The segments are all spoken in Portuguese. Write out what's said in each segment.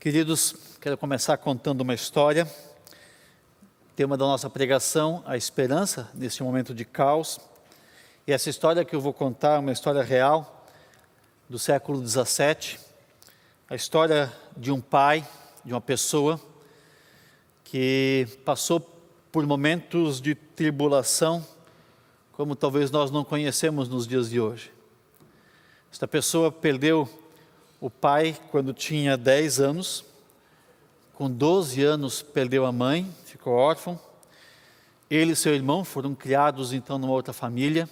Queridos, quero começar contando uma história. Tema da nossa pregação, a esperança neste momento de caos. E essa história que eu vou contar é uma história real do século XVII. A história de um pai, de uma pessoa que passou por momentos de tribulação, como talvez nós não conhecemos nos dias de hoje. Esta pessoa perdeu o pai quando tinha 10 anos, com 12 anos perdeu a mãe, ficou órfão. Ele e seu irmão foram criados então numa outra família.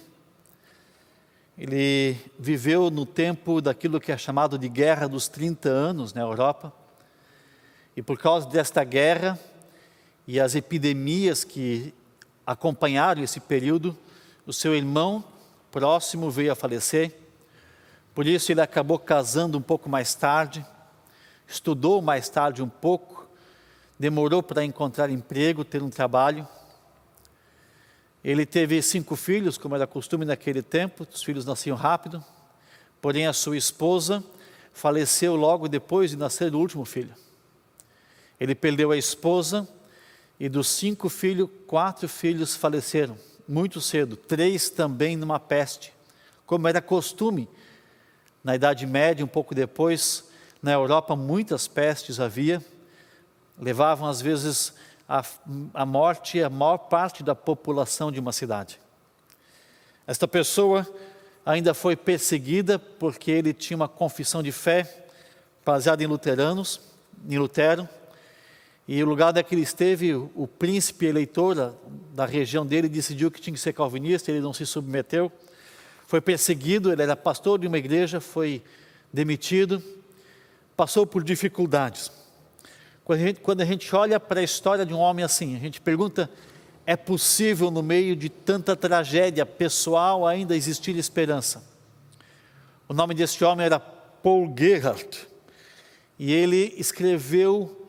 Ele viveu no tempo daquilo que é chamado de Guerra dos 30 anos na Europa. E por causa desta guerra e as epidemias que acompanharam esse período, o seu irmão próximo veio a falecer. Por isso ele acabou casando um pouco mais tarde, estudou mais tarde um pouco, demorou para encontrar emprego, ter um trabalho. Ele teve 5 filhos, como era costume naquele tempo, os filhos nasciam rápido, porém a sua esposa faleceu logo depois de nascer o último filho. Ele perdeu a esposa e dos 5 filhos, 4 filhos faleceram, muito cedo, 3 também numa peste, como era costume. Na Idade Média, um pouco depois, na Europa, muitas pestes havia, levavam às vezes a morte a maior parte da população de uma cidade. Esta pessoa ainda foi perseguida porque ele tinha uma confissão de fé baseada em Lutero, e o lugar onde ele esteve, o príncipe eleitor da região dele decidiu que tinha que ser calvinista, ele não se submeteu. Foi perseguido, ele era pastor de uma igreja, foi demitido, passou por dificuldades. Quando a gente olha para a história de um homem assim, a gente pergunta, é possível no meio de tanta tragédia pessoal ainda existir esperança? O nome deste homem era Paul Gerhardt, e ele escreveu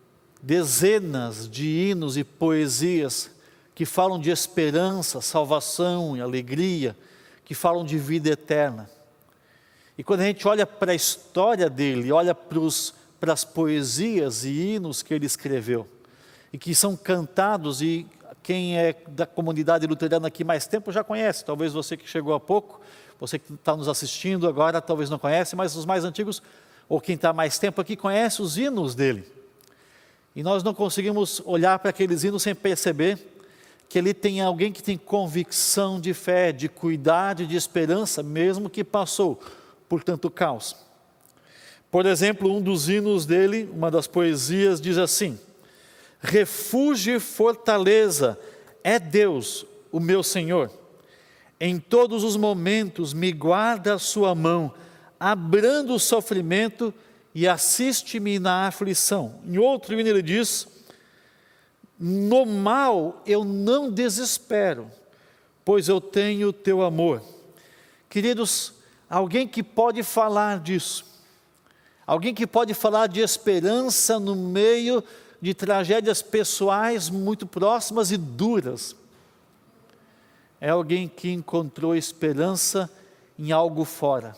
dezenas de hinos e poesias que falam de esperança, salvação e alegria, que falam de vida eterna. E quando a gente olha para a história dele, olha para as poesias e hinos que ele escreveu, e que são cantados, e quem é da comunidade luterana aqui mais tempo já conhece, talvez você que chegou há pouco, você que está nos assistindo agora talvez não conhece, mas os mais antigos, ou quem está mais tempo aqui, conhece os hinos dele. E nós não conseguimos olhar para aqueles hinos sem perceber que ali tem alguém que tem convicção de fé, de cuidado, de esperança, mesmo que passou por tanto caos. Por exemplo, um dos hinos dele, uma das poesias, diz assim: refúgio e fortaleza é Deus, o meu Senhor. Em todos os momentos me guarda a sua mão, abrando o sofrimento e assiste-me na aflição. Em outro hino ele diz: no mal eu não desespero, pois eu tenho o teu amor. Queridos, alguém que pode falar disso, alguém que pode falar de esperança no meio de tragédias pessoais muito próximas e duras, é alguém que encontrou esperança em algo fora.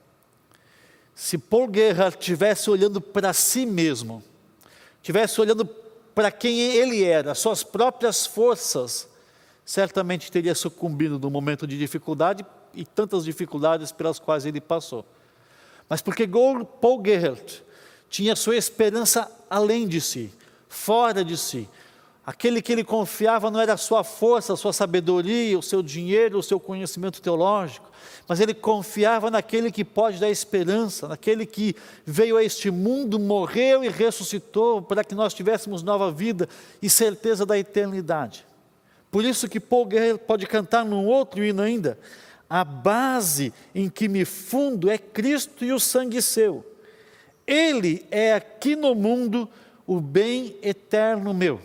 Se Paul Gerhardt estivesse olhando para si mesmo, estivesse olhando para quem ele era, suas próprias forças, certamente teria sucumbido no momento de dificuldade e tantas dificuldades pelas quais ele passou. Mas porque Paul Gerhardt tinha sua esperança além de si, fora de si. Aquele que ele confiava não era a sua força, a sua sabedoria, o seu dinheiro, o seu conhecimento teológico, mas ele confiava naquele que pode dar esperança, naquele que veio a este mundo, morreu e ressuscitou para que nós tivéssemos nova vida e certeza da eternidade. Por isso que Paul Gerhardt pode cantar num outro hino ainda: a base em que me fundo é Cristo e o sangue seu. Ele é aqui no mundo o bem eterno meu.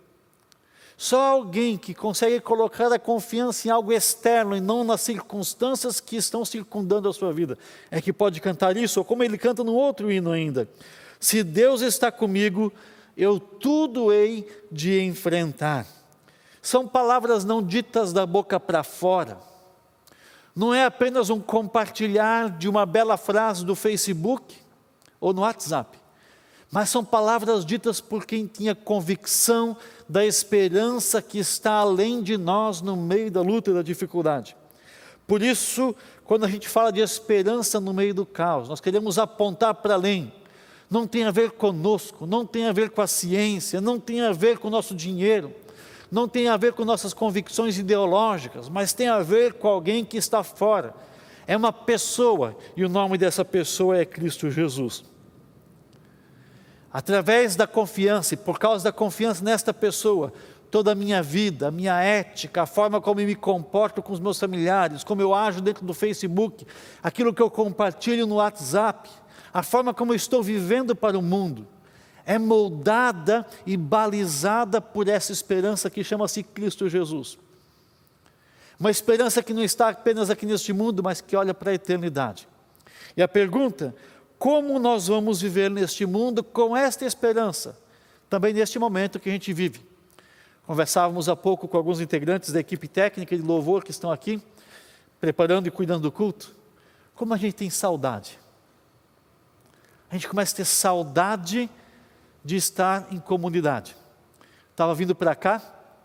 Só alguém que consegue colocar a confiança em algo externo e não nas circunstâncias que estão circundando a sua vida é que pode cantar isso, ou como ele canta no outro hino ainda: se Deus está comigo, eu tudo hei de enfrentar. São palavras não ditas da boca para fora, não é apenas um compartilhar de uma bela frase do Facebook ou no WhatsApp, mas são palavras ditas por quem tinha convicção da esperança que está além de nós no meio da luta e da dificuldade. Por isso, quando a gente fala de esperança no meio do caos, nós queremos apontar para além. Não tem a ver conosco, não tem a ver com a ciência, não tem a ver com o nosso dinheiro, não tem a ver com nossas convicções ideológicas, mas tem a ver com alguém que está fora. É uma pessoa, e o nome dessa pessoa é Cristo Jesus. Através da confiança, e por causa da confiança nesta pessoa, toda a minha vida, a minha ética, a forma como eu me comporto com os meus familiares, como eu ajo dentro do Facebook, aquilo que eu compartilho no WhatsApp, a forma como eu estou vivendo para o mundo, é moldada e balizada por essa esperança que chama-se Cristo Jesus. Uma esperança que não está apenas aqui neste mundo, mas que olha para a eternidade. E a pergunta: como nós vamos viver neste mundo com esta esperança? Também neste momento que a gente vive. Conversávamos há pouco com alguns integrantes da equipe técnica de louvor que estão aqui, preparando e cuidando do culto. Como a gente tem saudade. A gente começa a ter saudade de estar em comunidade. Estava vindo para cá,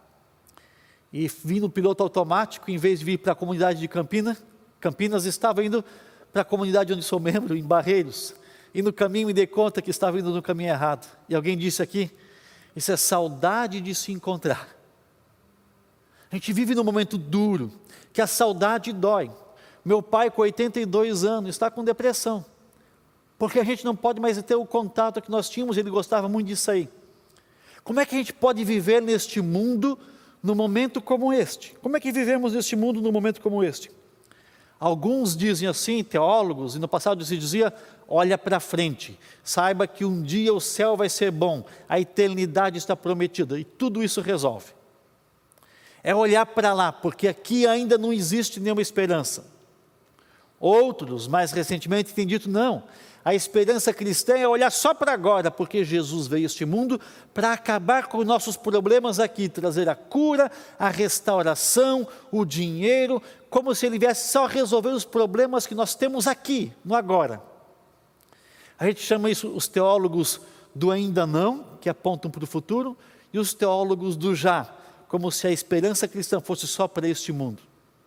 e vim no piloto automático, em vez de vir para a comunidade de Campinas, estava indo para a comunidade onde sou membro, em Barreiros. E no caminho me dei conta que estava indo no caminho errado. E alguém disse aqui, isso é saudade de se encontrar. A gente vive num momento duro, que a saudade dói. Meu pai, com 82 anos, está com depressão. Porque a gente não pode mais ter o contato que nós tínhamos, ele gostava muito disso aí. Como é que a gente pode viver neste mundo, num momento como este? Como é que vivemos neste mundo num momento como este? Alguns dizem assim, teólogos, e no passado se dizia, olha para frente, saiba que um dia o céu vai ser bom, a eternidade está prometida, e tudo isso resolve. É olhar para lá, porque aqui ainda não existe nenhuma esperança. Outros, mais recentemente, têm dito, não, a esperança cristã é olhar só para agora, porque Jesus veio a este mundo para acabar com os nossos problemas aqui, trazer a cura, a restauração, o dinheiro, como se ele viesse só resolver os problemas que nós temos aqui, no agora. A gente chama isso os teólogos do ainda não, que apontam para o futuro, e os teólogos do já, como se a esperança cristã fosse só para este mundo.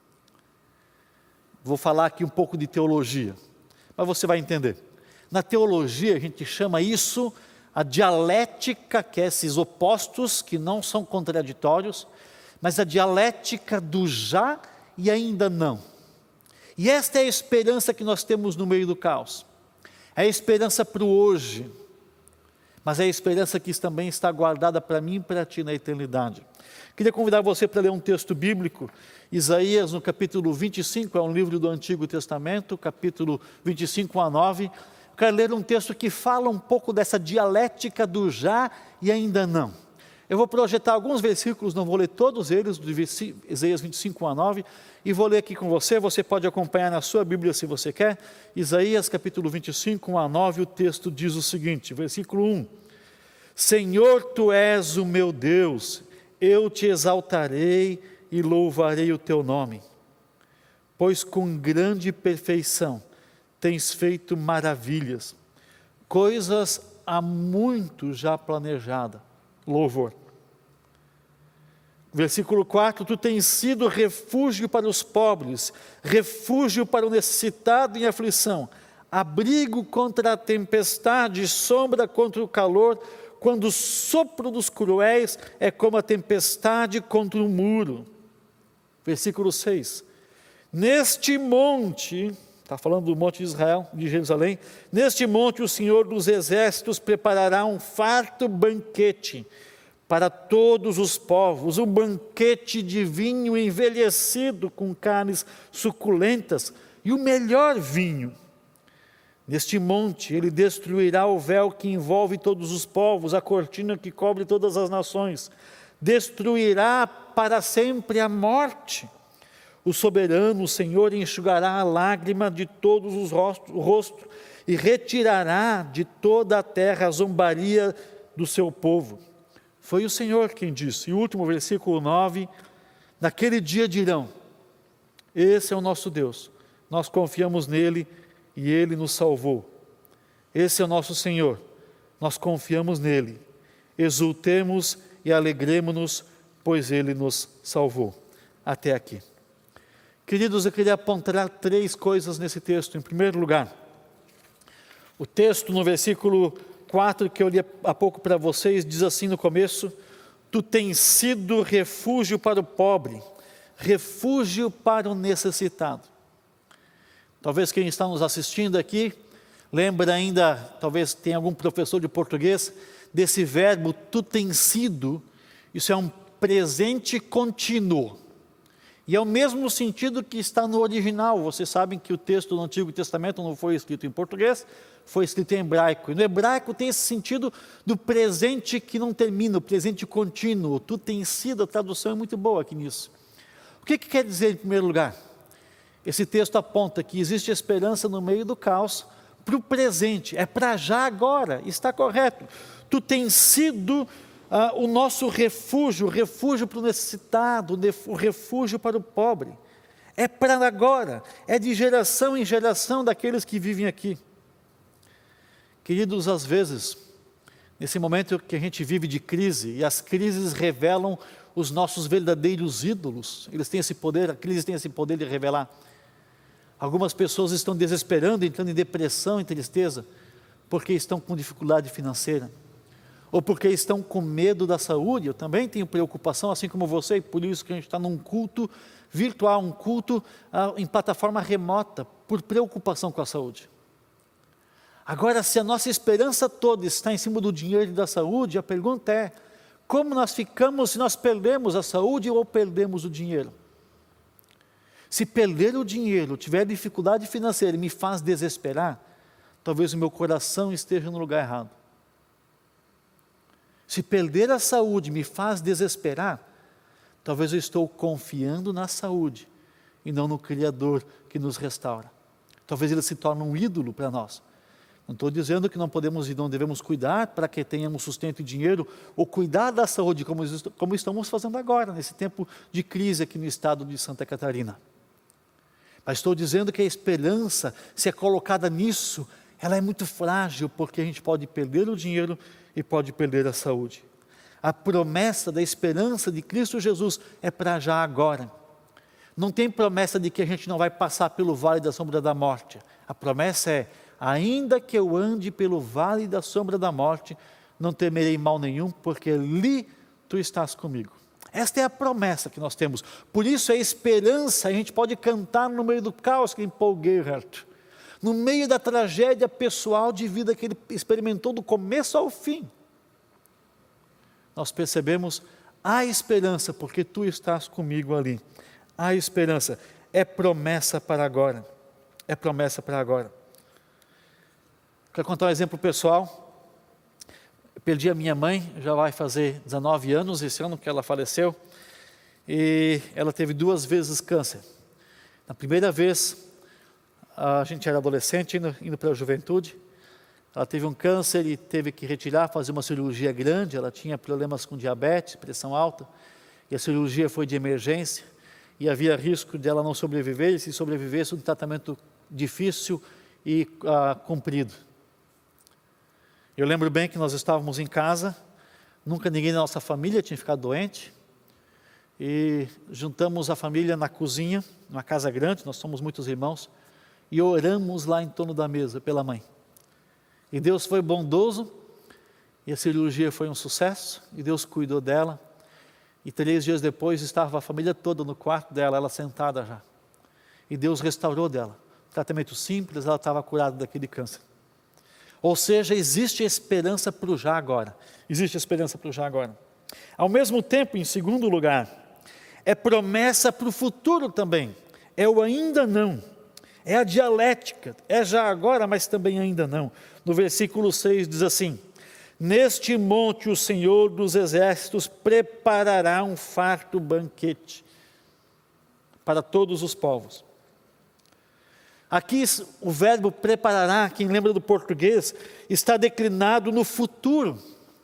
Vou falar aqui um pouco de teologia, mas você vai entender. Na teologia a gente chama isso a dialética, que é esses opostos que não são contraditórios, mas a dialética do já e ainda não. E esta é a esperança que nós temos no meio do caos. É a esperança para o hoje, mas é a esperança que também está guardada para mim e para ti na eternidade. Queria convidar você para ler um texto bíblico, Isaías no capítulo 25, é um livro do Antigo Testamento, capítulo 25 a 9. Quero ler um texto que fala um pouco dessa dialética do já e ainda não. Eu vou projetar alguns versículos, não vou ler todos eles, de Isaías 25 a 9, e vou ler aqui com você, você pode acompanhar na sua Bíblia se você quer. Isaías capítulo 25 a 9, o texto diz o seguinte, versículo 1. Senhor, Tu és o meu Deus, eu Te exaltarei e louvarei o Teu nome, pois com grande perfeição tens feito maravilhas, coisas há muito já planejadas. Louvor. Versículo 4, Tu tens sido refúgio para os pobres, refúgio para o necessitado em aflição, abrigo contra a tempestade, sombra contra o calor, quando o sopro dos cruéis é como a tempestade contra o muro. Versículo 6, neste monte, está falando do monte de Israel, de Jerusalém, neste monte o Senhor dos Exércitos preparará um farto banquete para todos os povos, um banquete de vinho envelhecido com carnes suculentas e o melhor vinho. Neste monte ele destruirá o véu que envolve todos os povos, a cortina que cobre todas as nações, destruirá para sempre a morte. O soberano, o Senhor, enxugará a lágrima de todos os rostos e retirará de toda a terra a zombaria do seu povo. Foi o Senhor quem disse. E o último versículo 9, naquele dia dirão, esse é o nosso Deus, nós confiamos nele e ele nos salvou. Esse é o nosso Senhor, nós confiamos nele. Exultemos e alegremos-nos, pois ele nos salvou. Até aqui. Queridos, eu queria apontar 3 coisas nesse texto. Em primeiro lugar, o texto no versículo 4, que eu li há pouco para vocês, diz assim no começo: tu tens sido refúgio para o pobre, refúgio para o necessitado. Talvez quem está nos assistindo aqui, lembra ainda, talvez tenha algum professor de português, desse verbo tu tens sido. Isso é um presente contínuo. E é o mesmo sentido que está no original. Vocês sabem que o texto do Antigo Testamento não foi escrito em português, foi escrito em hebraico. E no hebraico tem esse sentido do presente que não termina, o presente contínuo. Tu tens sido, a tradução é muito boa aqui nisso. O que quer dizer em primeiro lugar? Esse texto aponta que existe esperança no meio do caos para o presente, é para já agora, está correto. Tu tens sido o nosso refúgio, o refúgio para o necessitado, o refúgio para o pobre. É para agora, é de geração em geração daqueles que vivem aqui. Queridos, às vezes, nesse momento que a gente vive de crise, e as crises revelam os nossos verdadeiros ídolos, eles têm esse poder, a crise tem esse poder de revelar. Algumas pessoas estão desesperando, entrando em depressão, em tristeza, porque estão com dificuldade financeira, ou porque estão com medo da saúde. Eu também tenho preocupação, assim como você, e por isso que a gente está num culto virtual, um culto em plataforma remota, por preocupação com a saúde. Agora, se a nossa esperança toda está em cima do dinheiro e da saúde, a pergunta é, como nós ficamos se nós perdemos a saúde ou perdemos o dinheiro? Se perder o dinheiro, tiver dificuldade financeira e me faz desesperar, talvez o meu coração esteja no lugar errado. Se perder a saúde me faz desesperar, talvez eu estou confiando na saúde e não no Criador que nos restaura. Talvez ele se torne um ídolo para nós. Não estou dizendo que não podemos e não devemos cuidar para que tenhamos sustento e dinheiro, ou cuidar da saúde, como estamos fazendo agora, nesse tempo de crise aqui no estado de Santa Catarina. Mas estou dizendo que a esperança, se é colocada nisso, ela é muito frágil, porque a gente pode perder o dinheiro e pode perder a saúde. A promessa da esperança de Cristo Jesus é para já agora. Não tem promessa de que a gente não vai passar pelo vale da sombra da morte. A promessa é, ainda que eu ande pelo vale da sombra da morte, não temerei mal nenhum, porque ali tu estás comigo. Esta é a promessa que nós temos. Por isso a esperança, a gente pode cantar no meio do caos, que em Paul Gerhardt, no meio da tragédia pessoal de vida que ele experimentou do começo ao fim. Nós percebemos a esperança, porque tu estás comigo ali. A esperança é promessa para agora. É promessa para agora. Quero contar um exemplo pessoal. Eu perdi a minha mãe, já vai fazer 19 anos, esse ano que ela faleceu, e ela teve 2 vezes câncer. Na primeira vez, a gente era adolescente, indo para a juventude, ela teve um câncer e teve que retirar, fazer uma cirurgia grande, ela tinha problemas com diabetes, pressão alta, e a cirurgia foi de emergência, e havia risco de ela não sobreviver, e se sobrevivesse, um tratamento difícil e comprido. Eu lembro bem que nós estávamos em casa, nunca ninguém da nossa família tinha ficado doente, e juntamos a família na cozinha, numa casa grande, nós somos muitos irmãos, e oramos lá em torno da mesa pela mãe. E Deus foi bondoso, e a cirurgia foi um sucesso, e Deus cuidou dela, e 3 dias depois estava a família toda no quarto dela, ela sentada já, e Deus restaurou dela. Tratamento simples, ela estava curada daquele câncer. Ou seja, existe esperança para o já agora. Existe esperança para o já agora. Ao mesmo tempo, em segundo lugar, é promessa para o futuro também. É o ainda não. É a dialética. É já agora, mas também ainda não. No versículo 6 diz assim: neste monte o Senhor dos exércitos preparará um farto banquete para todos os povos. Aqui o verbo preparará, quem lembra do português, está declinado no futuro.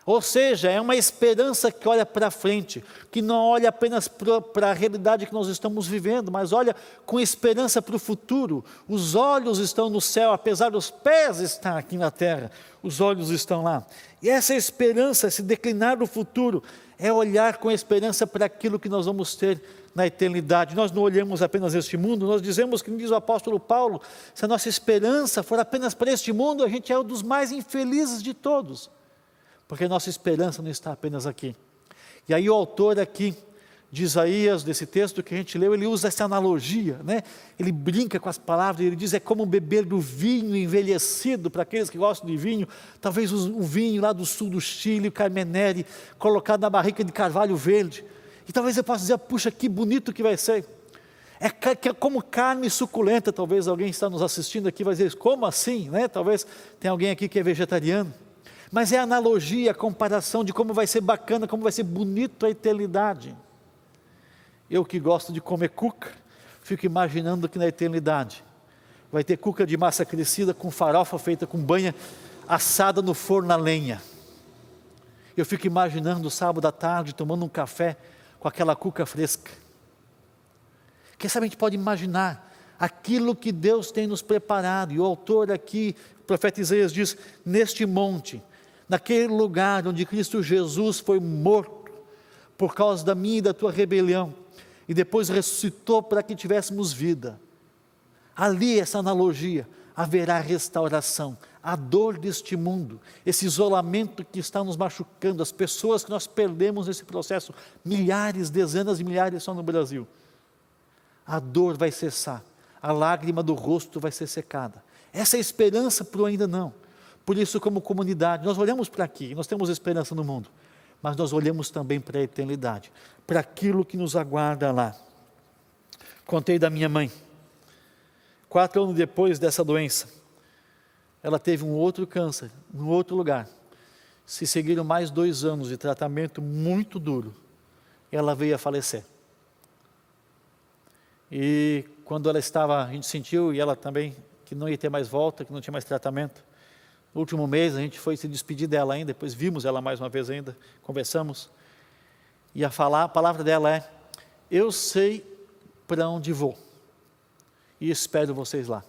Ou seja, é uma esperança que olha para frente, que não olha apenas para a realidade que nós estamos vivendo, mas olha com esperança para o futuro. Os olhos estão no céu, apesar dos pés estar aqui na terra, os olhos estão lá. E essa esperança, esse declinar do futuro, é olhar com esperança para aquilo que nós vamos ter na eternidade. Nós não olhamos apenas este mundo, nós dizemos, que diz o apóstolo Paulo, se a nossa esperança for apenas para este mundo, a gente é um dos mais infelizes de todos. Porque nossa esperança não está apenas aqui. E aí o autor aqui de Isaías, desse texto que a gente leu, ele usa essa analogia, né? Ele brinca com as palavras, ele diz, é como beber do vinho envelhecido, para aqueles que gostam de vinho, talvez um vinho lá do sul do Chile, o Carmenere, colocado na barrica de carvalho verde. E talvez eu possa dizer, puxa, que bonito que vai ser. É como carne suculenta, talvez alguém está nos assistindo aqui vai dizer, como assim? Né? Talvez tenha alguém aqui que é vegetariano. Mas é a analogia, a comparação de como vai ser bacana, como vai ser bonito a eternidade. Eu que gosto de comer cuca, fico imaginando que na eternidade vai ter cuca de massa crescida com farofa feita com banha assada no forno a lenha. Eu fico imaginando sábado à tarde tomando um café com aquela cuca fresca. Quem sabe a gente pode imaginar aquilo que Deus tem nos preparado. E o autor aqui, o profeta Isaías diz, neste monte, naquele lugar onde Cristo Jesus foi morto por causa da minha e da tua rebelião, e depois ressuscitou para que tivéssemos vida. Ali, essa analogia, haverá restauração. A dor deste mundo, esse isolamento que está nos machucando, as pessoas que nós perdemos nesse processo, milhares, dezenas de milhares só no Brasil. A dor vai cessar, a lágrima do rosto vai ser secada. Essa é a esperança para o ainda não. Por isso, como comunidade, nós olhamos para aqui, nós temos esperança no mundo, mas nós olhamos também para a eternidade, para aquilo que nos aguarda lá. Contei da minha mãe, 4 anos depois dessa doença, ela teve um outro câncer, em outro lugar. Se seguiram mais 2 anos de tratamento muito duro, ela veio a falecer. E quando ela estava, a gente sentiu, e ela também, que não ia ter mais volta, que não tinha mais tratamento. No último mês a gente foi se despedir dela ainda, depois vimos ela mais uma vez ainda, conversamos. E a palavra dela é, eu sei para onde vou, e espero vocês lá.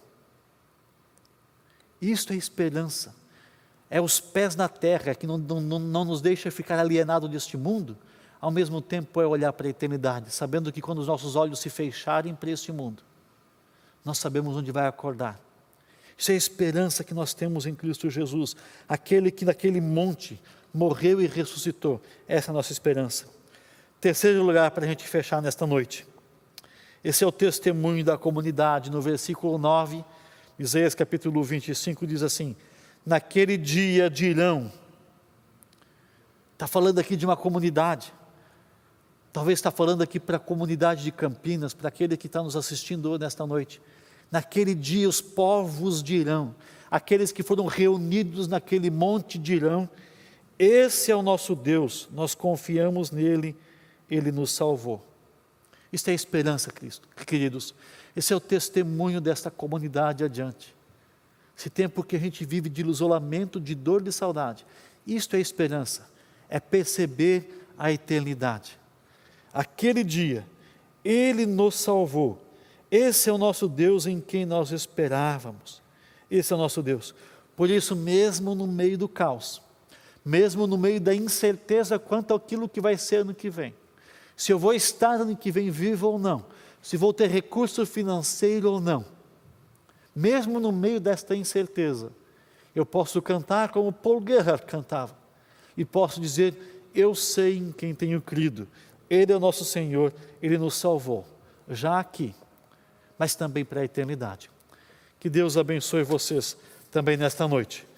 Isto é esperança, é os pés na terra, que não nos deixa ficar alienado deste mundo, ao mesmo tempo é olhar para a eternidade, sabendo que quando os nossos olhos se fecharem para este mundo, nós sabemos onde vai acordar. Isso é a esperança que nós temos em Cristo Jesus, aquele que naquele monte morreu e ressuscitou. Essa é a nossa esperança. Terceiro lugar para a gente fechar nesta noite. Esse é o testemunho da comunidade, no versículo 9, Isaías capítulo 25 diz assim, naquele dia dirão, está falando aqui de uma comunidade, talvez está falando aqui para a comunidade de Campinas, para aquele que está nos assistindo nesta noite. Naquele dia os povos dirão, aqueles que foram reunidos naquele monte dirão, esse é o nosso Deus, nós confiamos nele, ele nos salvou. Isto é a esperança, Cristo, queridos. Esse é o testemunho desta comunidade adiante. Esse tempo que a gente vive de isolamento, de dor, de saudade. Isto é a esperança, é perceber a eternidade. Aquele dia, ele nos salvou. Esse é o nosso Deus em quem nós esperávamos. Esse é o nosso Deus. Por isso, mesmo no meio do caos, mesmo no meio da incerteza quanto àquilo que vai ser ano que vem, se eu vou estar ano que vem vivo ou não, se vou ter recurso financeiro ou não, mesmo no meio desta incerteza, eu posso cantar como Paul Gerhardt cantava, e posso dizer, eu sei em quem tenho crido, Ele é o nosso Senhor, Ele nos salvou, já aqui, mas também para a eternidade. Que Deus abençoe vocês também nesta noite.